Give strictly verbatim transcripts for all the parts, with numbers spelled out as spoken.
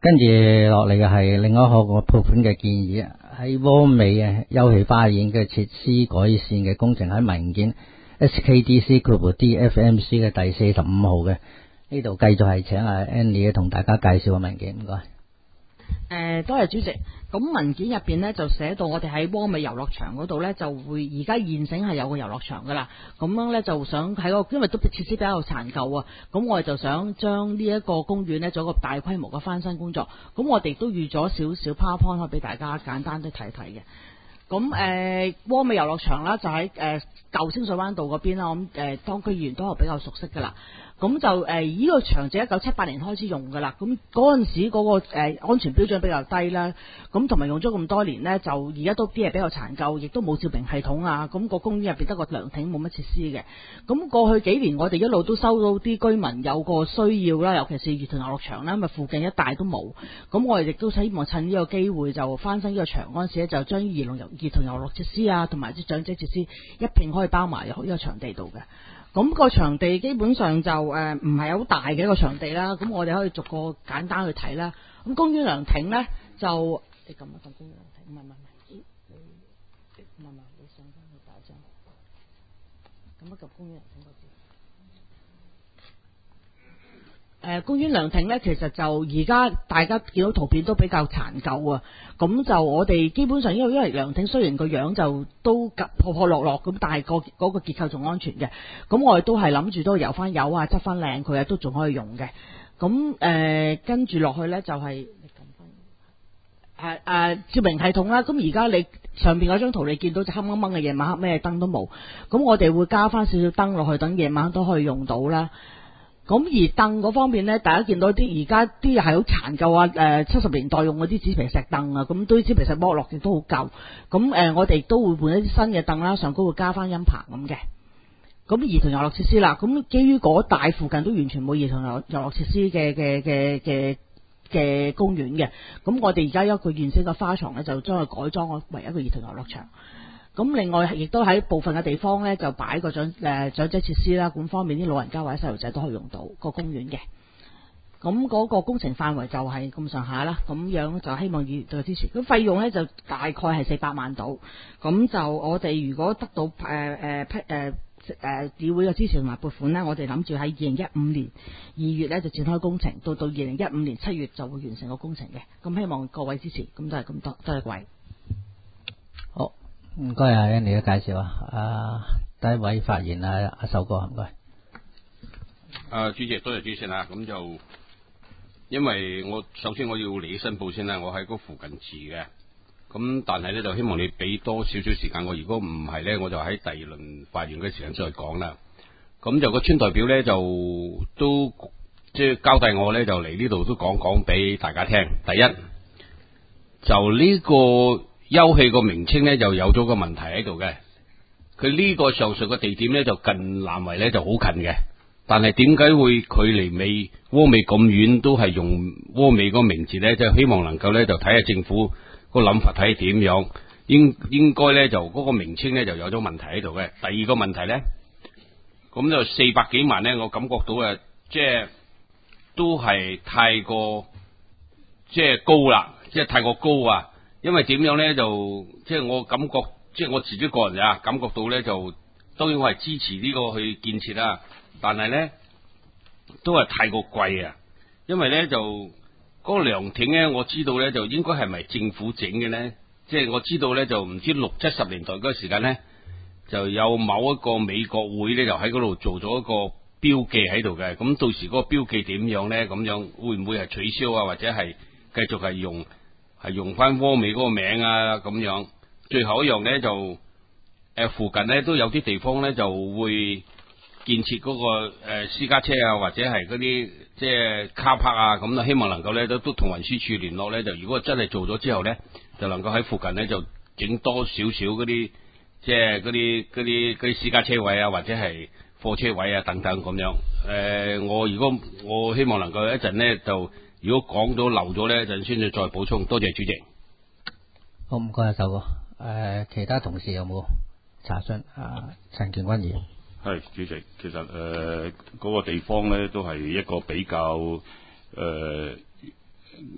跟住落嚟嘅係另外一個個撥款嘅建議，喺窩美嘅休憩花園嘅設施改善嘅工程喺文件 S K D C D F M C 嘅第四十五號嘅，呢度繼續係請阿 Annie 同大家介紹個文件，唔該。 誒，多謝主席。咁文件入邊咧就寫到我哋喺窩美遊樂場嗰度咧就會而家現成係有個遊樂場噶啦，咁樣咧就想喺個因為都設施比較殘舊啊，咁我哋就想將呢一個公園咧做一個大規模嘅翻新工作，咁我哋都預咗少少 PowerPoint 可以俾大家簡單啲睇睇嘅。咁誒窩美遊樂場啦，就喺誒舊清水灣道嗰邊啦，咁誒當區議員都係比較熟悉噶啦。咁就誒依、呃這個場就一九七八年開始用噶啦，咁嗰陣時嗰、那個、呃、安全標準比較低啦，咁同埋用咗咁多年呢，就而家都啲嘢比較殘舊，亦都冇照明系統啊，咁、那個公園入邊得個涼亭冇乜設施嘅。咁過去幾年我哋一路都收到啲居民有個需要啦，尤其是魚塘遊樂場啦，咁啊附近一帶都冇，咁我哋亦都希望趁呢個機會就翻新呢個場嗰陣時咧，就將兒童遊兒童遊樂設施啊，同埋啲長者設施一併可以包埋入呢個場地度嘅。咁、那個場地基本上就誒唔係好大嘅一個場地啦，咁我哋可以逐個簡單去睇啦。咁公園涼亭咧就你咁啊，當公園涼亭唔係唔係唔係，唔係唔係你上翻去打張，咁啊及公園涼亭嗰啲。誒、呃、公園涼亭咧，其實就而家大家見到圖片都比較殘舊啊。咁就我哋基本上因為因為涼亭雖然個樣就都破破落落咁，但係個嗰個結構仲安全嘅。咁我哋都係諗住都油翻油啊，執翻靚佢啊，都仲可以用嘅。咁誒跟住落去咧就係、是、誒誒照明系統啦。咁而家你上邊嗰張圖你見到就黑掹掹嘅，夜晚黑咩燈都冇。咁我哋會加翻少少燈落去，等夜晚都可以用到啦。咁而凳嗰方面咧，大家見到啲而家啲係好殘舊啊！誒七十年代用嗰啲紙皮石凳啊，咁堆紙皮石剝落亦都好舊。咁誒、呃，我哋都會換一啲新嘅凳啦，上高會加翻音棚咁嘅。咁兒童遊樂設施啦，咁基於嗰帶附近都完全冇兒童遊遊樂設施嘅嘅嘅嘅嘅公園嘅，咁我哋而家一個完整嘅花場咧，就將佢改裝為一個兒童遊樂場。咁另外亦都喺部分嘅地方咧，就擺個長誒長者設施啦，咁方便啲老人家或者細路仔都可以用到個公園嘅。咁嗰個工程範圍就係咁上下啦，咁樣就希望議員對佢支持。咁費用咧就大概係四百萬度。咁就我哋如果得到誒誒批誒誒議會嘅支持同埋撥款咧，我哋諗住喺二零一五年二月咧就展開工程，到到二零一五年七月就會完成個工程嘅。咁希望各位支持，咁都係咁多，多謝各位。 好。唔該啊 Annie 嘅介紹啊，啊第一位發言啊阿壽哥唔該。 啊主席多謝主席啊，咁就因為我首先我要嚟申報先啦，我喺嗰附近住嘅，咁但係咧就希望你俾多少少時間我，如果唔係咧我就喺第二輪發言嘅時間再講啦。咁就個村代表咧就都即係交代我咧就嚟呢度都講講俾大家聽。第一就呢個休憩個名稱咧就有咗個問題喺度嘅，佢呢個上述嘅地點咧就近南圍咧就好近嘅，但係點解會距離美窩美咁遠都係用窩美個名字咧？即係希望能夠咧就睇下政府個諗法睇點樣，應應該咧就嗰個名稱咧就有咗問題喺度嘅。第二個問題咧，咁就四百幾萬咧，我感覺到誒，即係都係太過即係高啦，即係太過高啊！因為點樣咧就即係我感覺，即係我自己個人啊感覺到咧就當然我係支持呢個去建設啦，但係咧都係太過貴啊！因為咧就嗰個涼亭咧，我知道咧就應該係咪政府整嘅咧？即係我知道咧就唔知六七十年代嗰個時間咧，就有某一個美國會咧就喺嗰度做咗一個標記喺度嘅。咁到時嗰個標記點樣咧？咁樣會唔會係取消啊？或者係繼續係用？係用翻窩美嗰個名啊咁樣，最後一樣咧就誒、呃、附近咧都有啲地方咧就會建設嗰、那個誒、呃、私家車啊，或者係嗰啲即係卡泊啊，咁啊希望能夠咧都都同運輸署聯絡咧，就如果真係做咗之後咧，就能夠喺附近咧就整多少少嗰啲即係嗰啲嗰啲嗰啲私家車位啊，或者係貨車位啊等等咁樣。誒、呃，我如果我希望能夠一陣咧就。如果講到漏咗咧，就先至再補充。多謝主席。 好，唔該阿壽哥。誒、呃，其他同事有冇查詢？啊，陳建軍議員。 係主席，其實誒嗰、呃那個地方咧都係一個比較誒、呃、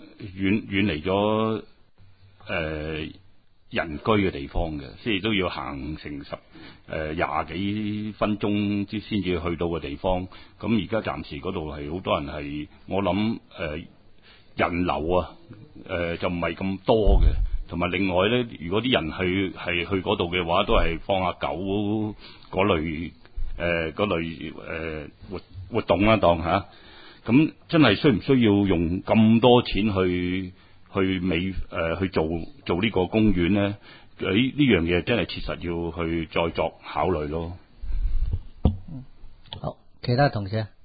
遠遠離咗誒、呃、人居嘅地方嘅，即係都要行成十誒廿幾分鐘之先至去到嘅地方。咁而家暫時嗰度係好多人係，我諗誒、呃、人流啊誒、呃、就唔係咁多嘅。同埋另外咧，如果啲人去係去嗰度嘅話，都係放下狗嗰類誒嗰類誒、呃、活活動啦，當嚇。咁、啊、真係需唔需要用咁多錢去去美誒、呃、去做做呢個公園咧？誒呢樣嘢真係切實要去再作考慮咯。 好，其他同事，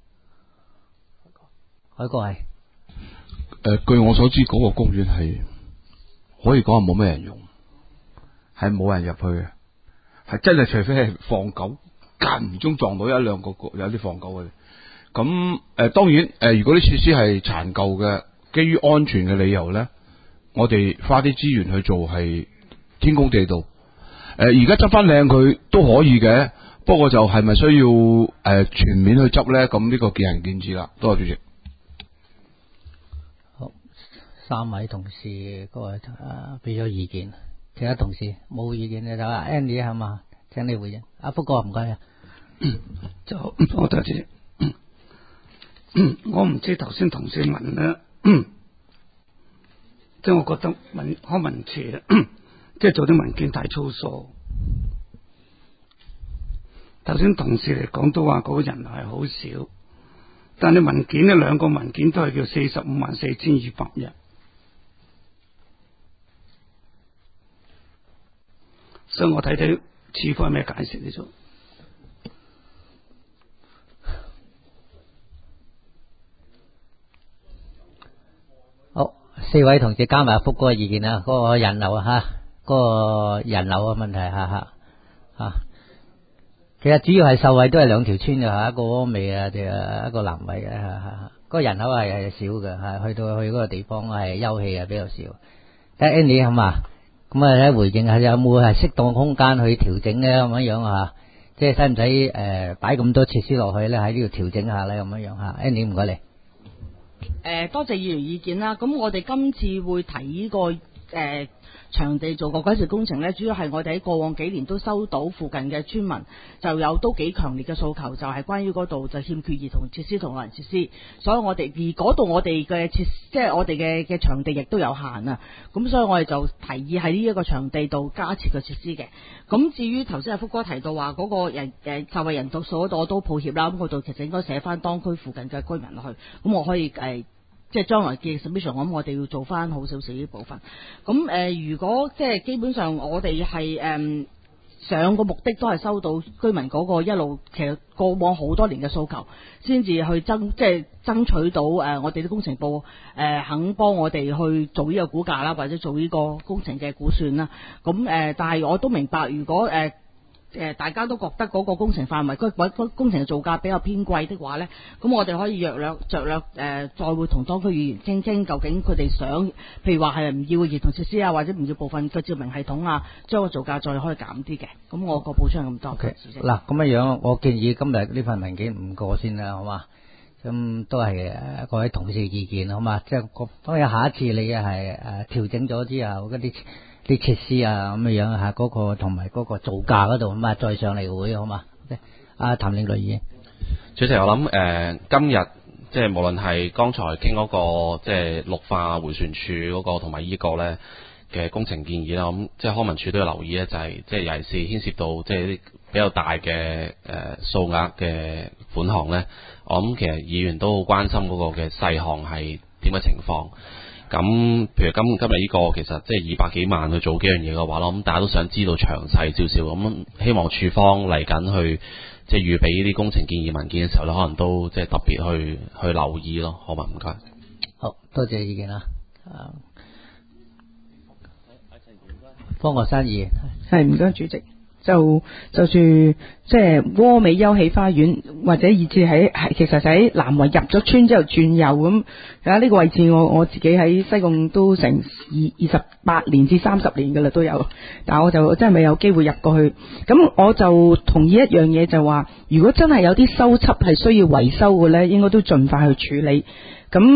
海哥係誒，據我所知，嗰、那個公園係。可以講係冇咩人用，係冇人入去嘅，係真係除非係放狗，間唔中撞到一兩個有啲放狗嘅。咁誒、呃，當然誒、呃，如果啲設施係殘舊嘅，基於安全嘅理由咧，我哋花啲資源去做係天公地道。誒、呃，而家執翻靚佢都可以嘅，不過就係咪需要誒、呃、全面去執咧？咁呢個見仁見智啦。多謝主席。 三位同事嗰個誒俾咗意見，其他同事冇意見嘅就阿 Andy 係嘛？請你回應。阿福哥唔該啊。 就我多謝。我唔知頭先同事問咧，即係我覺得文康文署即係做啲文件太粗疏。頭先同事嚟講都話嗰個人係好少，但係文件呢兩個文件都係叫四十五萬四千二百日。所以我睇睇處方有咩解釋呢種。 好，四位同事加埋福哥嘅意見啊，嗰、那個人流啊吓，嗰、那個人流嘅問題吓吓吓。其實主要係受惠都係兩條村嘅吓，一個峨眉啊，定係一個南圍嘅吓吓。嗰個人口係係少嘅吓，去到去嗰個地方係休憩啊比較少。但係 Andy 係嘛？咁啊，睇回應下有冇係適當空間去調整咧？咁樣樣啊，即係使唔使誒擺咁多設施落去咧？喺呢度調整下咧，咁樣樣吓。Andy 唔該你。誒、 呃，多謝議員意見啦。咁我哋今次會提呢、這個誒、呃、場地做個改善工程咧，主要係我哋喺過往幾年都收到附近嘅村民就有都幾強烈嘅訴求，就係、是、關於嗰度就欠缺兒童設施同老人設施，所以我哋而嗰度我哋嘅設即係我哋嘅嘅場地亦都有限啊，咁所以我哋就提議喺呢一個場地度加設個設施嘅。咁至於頭先阿福哥提到話嗰個人誒受惠人數嗰度，我都抱歉啦，咁嗰度其實應該寫翻當區附近嘅居民落去，咁我可以誒。呃即係將來嘅 submission，我諗我哋要做翻好少少呢部分。咁誒、呃，如果即係基本上我哋係誒上個目的都係收到居民嗰個一路其實過往好多年嘅訴求，先至去爭即係爭取到誒、呃、我哋啲工程部誒、呃、肯幫我哋去做呢個估價啦，或者做呢個工程嘅估算啦。咁誒、呃，但係我都明白，如果誒。呃誒，大家都覺得嗰個工程範圍，嗰個工程嘅造價比較偏貴的話呢，咁我哋可以約略著略誒、呃，再會同當區議員傾傾，究竟佢哋想，譬如話係唔要兒童設施啊，或者唔要部分嘅照明系統啊，將個造價再可以減啲嘅。咁我個補充係咁多。 嗱、okay，咁樣樣，我建議今日呢份文件唔過先啦，好嘛？咁都係誒各位同事嘅意見，好嘛？即係當然下一次你嘅係誒調整咗之後嗰啲。啲設施啊咁嘅樣嚇，嗰、那個同埋嗰個造價嗰度咁啊，再上嚟會好嘛？阿譚領隊議員， 主席，我諗誒、呃、今日即係無論係剛才傾嗰、那個即係綠化迴旋處嗰、那個同埋依個咧嘅工程建議啦，咁即係康文署都要留意咧，就係、是、即係尤其是牽涉到即係啲比較大嘅誒、呃、數額嘅款項咧，我諗其實議員都好關心嗰個嘅細項係點嘅情況。咁，譬如今今日呢個其實即係二百幾萬去做幾樣嘢嘅話，咁大家都想知道詳細少少。咁希望署方嚟緊去即係預備呢啲工程建議文件嘅時候咧，可能都即係特別去去留意咯。好嘛，唔該。 好多謝意見啦。啊，方國珊議員係唔該主席。就就算即係窩美休憩花園，或者以至喺係其實喺南圍入咗村之後轉右咁，而家呢個位置我我自己喺西貢都成二二十八年至三十年噶啦都有，但係我就真係未有機會入過去。咁我就同意一樣嘢，就話如果真係有啲修葺係需要維修嘅呢，應該都盡快去處理。咁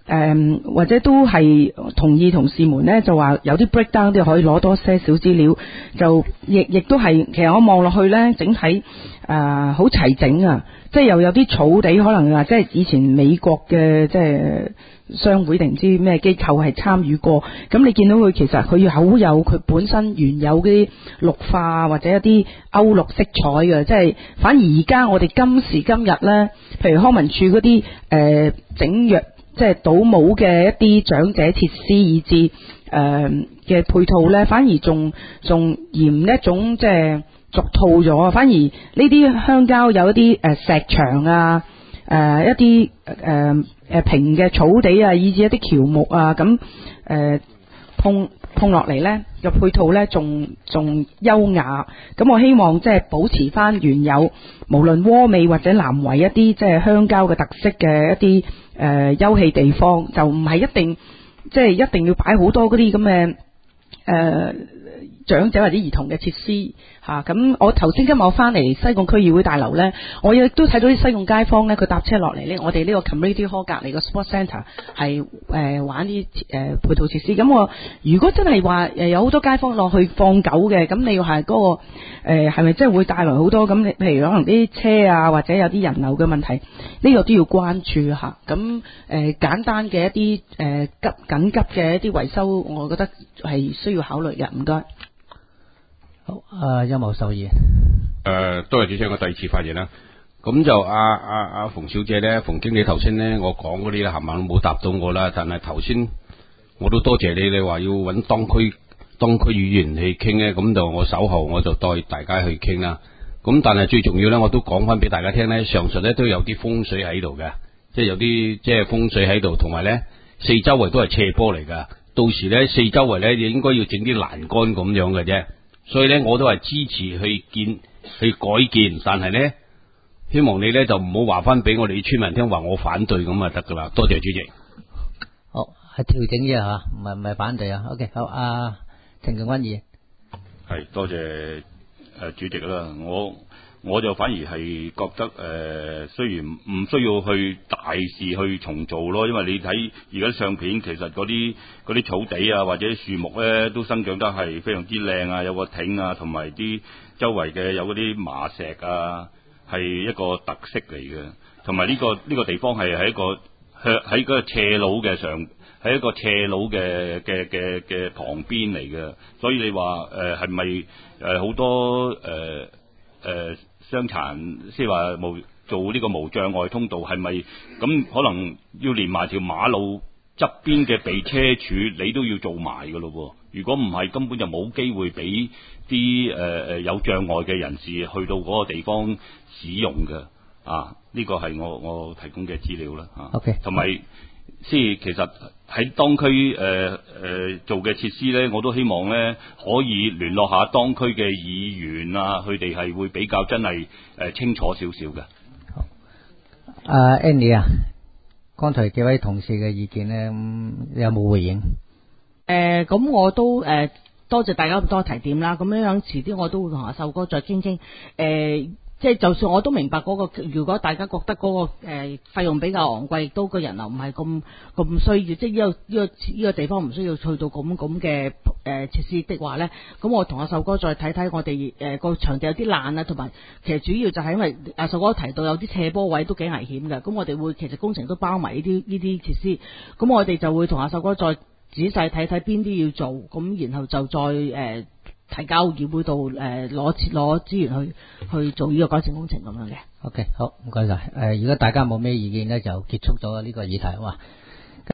誒或者都係同意同事們咧，就話有啲 breakdown 都可以攞多些少資料，就亦亦都係其實我望落去咧，整體誒好齊整啊！即係又有啲草地，可能話即係以前美國嘅即係商會定唔知咩機構係參與過，咁你見到佢其實佢好有佢本身原有啲綠化或者一啲歐陸色彩嘅，即係反而而家我哋今時今日咧，譬如康文署嗰啲誒整藥即係倒模嘅一啲長者設施，以至誒嘅配套咧，反而仲仲嫌一種即係俗套咗，反而呢啲鄉郊有一啲誒石牆啊，誒、呃、一啲誒誒平嘅草地啊，以至一啲喬木啊，咁誒碰碰落嚟咧個配套咧，仲仲優雅。咁我希望即係保持翻原有，無論窩美或者南圍一啲即係鄉郊嘅特色嘅一啲誒、呃、休憩地方，就唔係一定即係一定要擺好多嗰啲咁嘅誒長者或者兒童嘅設施嚇。咁、啊、我頭先今日我翻嚟西貢區議會大樓咧，我亦都睇到啲西貢街坊咧，佢搭車落嚟咧，我哋呢個 community hall 隔離個 sports centre 係誒、呃、玩啲誒、呃、配套設施。咁我如果真係話誒有好多街坊落去放狗嘅，咁你要係嗰、嗰個誒係咪真係會帶來好多咁？你譬如可能啲車啊，或者有啲人流嘅問題，呢、呢個都要關注嚇。咁、啊、誒、呃、簡單嘅一啲誒、呃、急緊急嘅一啲維修，我覺得係需要考慮嘅。唔該。 好，啊有冇受議？ 誒，多謝主席，我第二次發言啦。咁就阿阿阿馮小姐咧，馮經理頭先咧，我講嗰啲咧，冚唪唥都冇答到我啦。但係頭先我都多謝你，你話要揾當區當區議員去傾咧，咁就我稍後我就帶大家去傾啦。咁但係最重要咧，我都講翻俾大家聽咧，上述咧都有啲風水喺度嘅，即係有啲即係風水喺度，同埋咧四周圍都係斜坡嚟噶。到時咧四周圍咧應該要整啲欄杆咁樣嘅啫。所以咧，我都係支持去建去改建，但係咧，希望你咧就唔好話翻俾我哋村民聽話我反對咁啊得噶啦。多謝主席。 好，係調整啫吓，唔係唔係反對啊。OK， 好，阿陳敬軍議。 係多謝誒、呃、主席啦，我我就反而係覺得誒、呃，雖然唔需要去大肆去重做咯，因為你睇而家相片，其實嗰啲嗰啲草地啊或者樹木咧都生長得係非常之靚啊，有個亭啊，同埋啲周圍嘅有嗰啲麻石啊，係一個特色嚟嘅。同埋呢個呢、呢個地方係喺一個喺嗰個斜路嘅上，喺一個斜路嘅嘅嘅嘅旁邊嚟嘅，所以你話誒係咪誒好多誒誒？呃傷殘即係話無做呢個無障礙通道係咪咁？可能要連埋條馬路側邊嘅避車柱你都要做埋噶咯。如果唔係，根本就冇機會俾啲誒誒有障礙嘅人士去到嗰個地方使用嘅。啊，呢個係我我提供嘅資料啦。啊，OK，同埋即係其實喺當區誒誒做嘅設施咧，我都希望咧可以聯絡下當區嘅議員啊，佢哋係會比較真係誒清楚少少嘅。 好，阿 Andy 啊，剛才幾位同事嘅意見咧，你有冇回應？ 誒，咁我都誒多謝大家咁多提點啦。咁樣樣遲啲我都會同阿秀哥再傾傾誒。即係就算我都明白嗰、那個，如果大家覺得嗰、那個誒、呃、費用比較昂貴，亦都個人流唔係咁咁需要，即係呢、這個呢、這個呢、這個地方唔需要去到咁咁嘅誒設施的話咧，咁我同阿秀哥再睇睇我哋誒個場地有啲爛啊，同埋其實主要就係因為阿秀哥提到有啲斜坡位都幾危險嘅，咁我哋會其實工程都包埋呢啲呢啲設施，咁我哋就會同阿秀哥再仔細睇睇邊啲要做，咁然後就再誒。呃提交議會度誒攞攞資源去去做呢個改善工程咁樣嘅。 OK， 好，唔該晒。誒、呃，如果大家冇咩意見咧，就結束咗呢個議題。哇！